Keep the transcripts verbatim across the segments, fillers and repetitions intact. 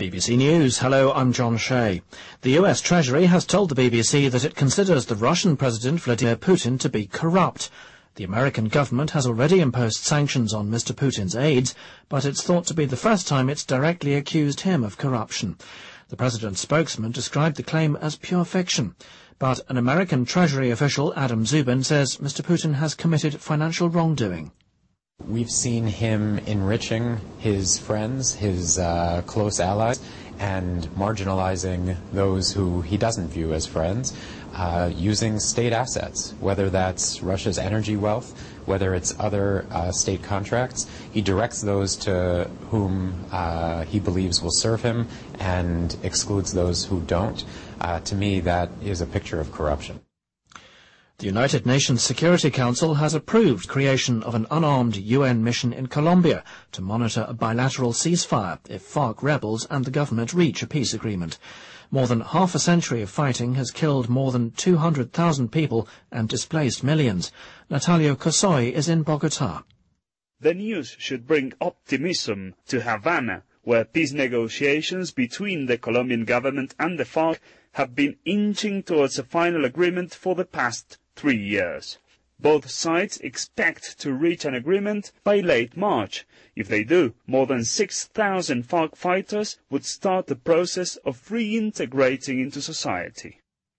B B C News. Hello, I'm John Shea. The U S Treasury has told the B B C that it considers the Russian President Vladimir Putin to be corrupt. The American government has already imposed sanctions on Mister Putin's aides, but it's thought to be the first time it's directly accused him of corruption. The president's spokesman described the claim as pure fiction. But an American Treasury official, Adam Zubin, says Mister Putin has committed financial wrongdoing. We've seen him enriching his friends, his uh, close allies, and marginalizing those who he doesn't view as friends, uh, using state assets, whether that's Russia's energy wealth, whether it's other uh, state contracts. He directs those to whom uh, he believes will serve him and excludes those who don't. Uh, to me, that is a picture of corruption. The United Nations Security Council has approved creation of an unarmed U N mission in Colombia to monitor a bilateral ceasefire if FARC rebels and the government reach a peace agreement. More than half a century of fighting has killed more than two hundred thousand people and displaced millions. Natalio Cosoy is in Bogotá. The news should bring optimism to Havana, where peace negotiations between the Colombian government and the FARC have been inching towards a final agreement for the past three years. Both sides expect to reach an agreement by late March. If they do, more than six thousand FARC fighters would start the process of reintegrating into society.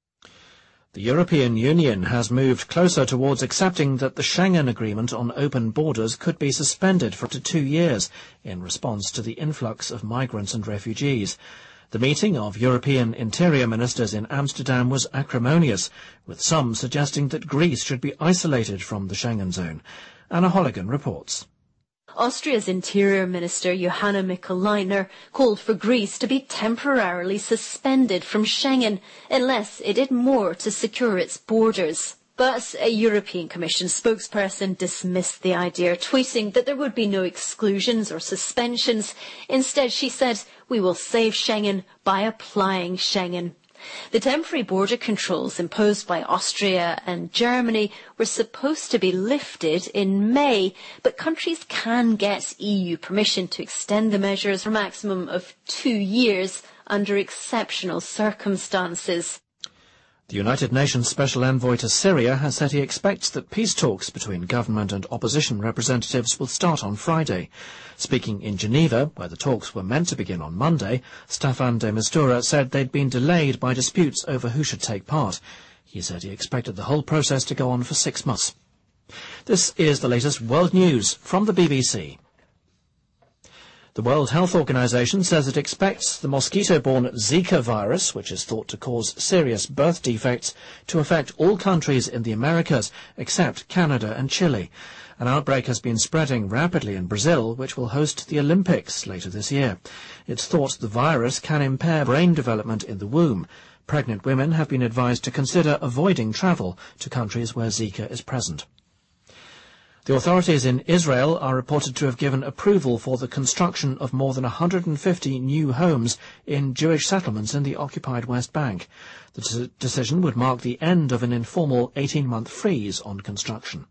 The European Union has moved closer towards accepting that the Schengen Agreement on open borders could be suspended for up to two years in response to the influx of migrants and refugees. The meeting of European interior ministers in Amsterdam was acrimonious, with some suggesting that Greece should be isolated from the Schengen zone. Anna Holligan reports. Austria's Interior Minister Johanna Mikl-Leitner called for Greece to be temporarily suspended from Schengen unless it did more to secure its borders. But a European Commission spokesperson dismissed the idea, tweeting that there would be no exclusions or suspensions. Instead, she said, "We will save Schengen by applying Schengen." The temporary border controls imposed by Austria and Germany were supposed to be lifted in May, but countries can get E U permission to extend the measures for a maximum of two years under exceptional circumstances. The United Nations Special Envoy to Syria has said he expects that peace talks between government and opposition representatives will start on Friday. Speaking in Geneva, where the talks were meant to begin on Monday, Staffan de Mistura said they'd been delayed by disputes over who should take part. He said he expected the whole process to go on for six months. This is the latest world news from the B B C. The World Health Organization says it expects the mosquito-borne Zika virus, which is thought to cause serious birth defects, to affect all countries in the Americas, except Canada and Chile. An outbreak has been spreading rapidly in Brazil, which will host the Olympics later this year. It's thought the virus can impair brain development in the womb. Pregnant women have been advised to consider avoiding travel to countries where Zika is present. The authorities in Israel are reported to have given approval for the construction of more than one hundred fifty new homes in Jewish settlements in the occupied West Bank. The decision would mark the end of an informal eighteen-month freeze on construction.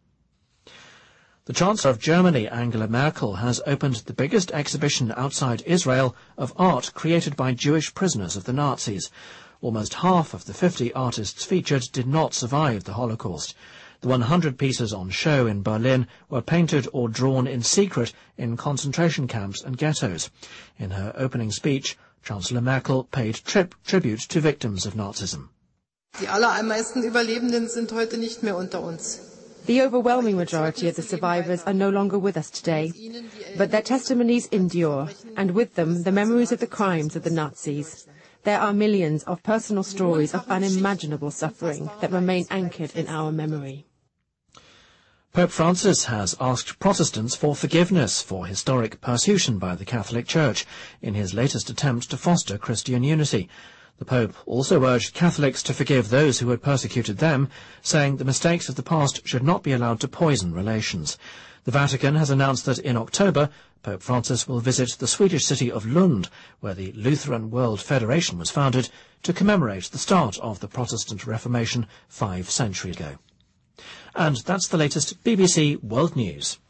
The Chancellor of Germany, Angela Merkel, has opened the biggest exhibition outside Israel of art created by Jewish prisoners of the Nazis. Almost half of the fifty artists featured did not survive the Holocaust. The one hundred pieces on show in Berlin were painted or drawn in secret in concentration camps and ghettos. In her opening speech, Chancellor Merkel paid tri- tribute to victims of Nazism. Die allermeisten Überlebenden sind heute nicht mehr unter uns. The overwhelming majority of the survivors are no longer with us today, but their testimonies endure, and with them the memories of the crimes of the Nazis. There are millions of personal stories of unimaginable suffering that remain anchored in our memory. Pope Francis has asked Protestants for forgiveness for historic persecution by the Catholic Church in his latest attempt to foster Christian unity. The Pope also urged Catholics to forgive those who had persecuted them, saying the mistakes of the past should not be allowed to poison relations. The Vatican has announced that in October, Pope Francis will visit the Swedish city of Lund, where the Lutheran World Federation was founded, to commemorate the start of the Protestant Reformation five centuries ago. And that's the latest B B C World News.